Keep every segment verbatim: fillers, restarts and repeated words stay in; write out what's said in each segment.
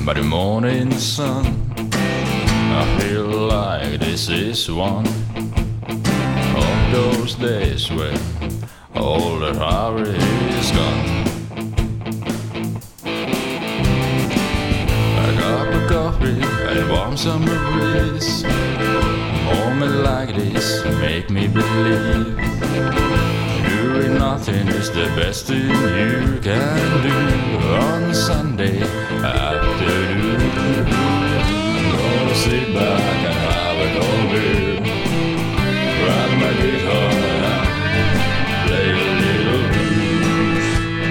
by the morning sun. I feel like this is one of those days when all the hurry is gone. I got a coffee and a warm summer breeze. A moment like this make me believe doing nothing is the best thing you can do on Sunday afternoon. Gonna sit back and have a cold beer, grab my guitar and play a little blues.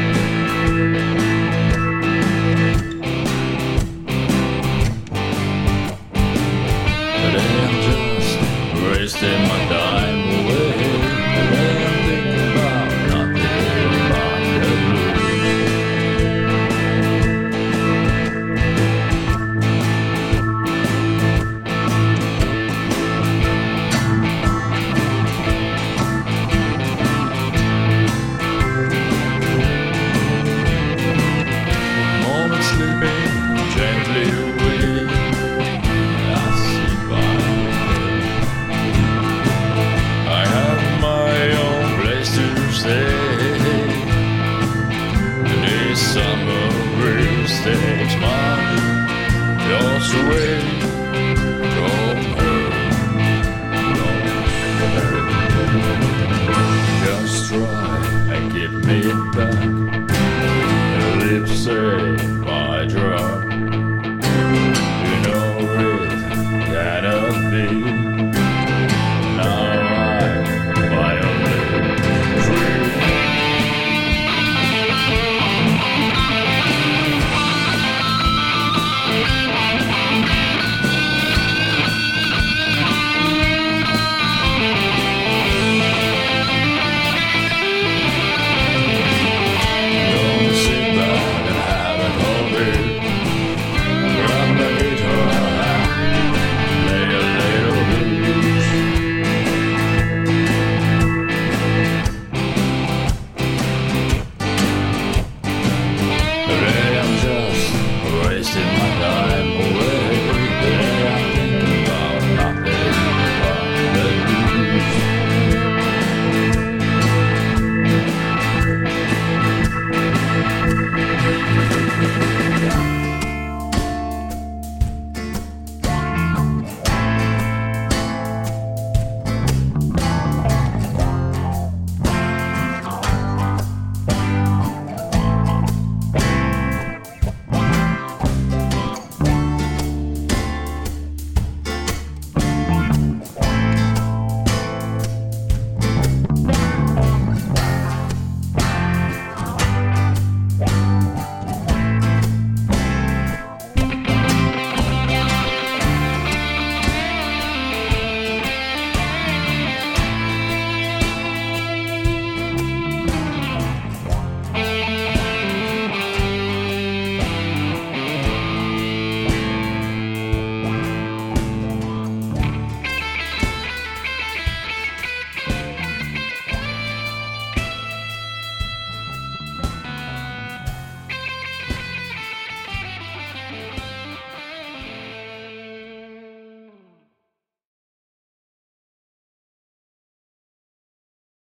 Today I'm just wasting my time away. Today I'm thinking about nothing but the blues. Moment slipping gently away. I see by I have my own place to stay. This summer breeze takes my thoughts away.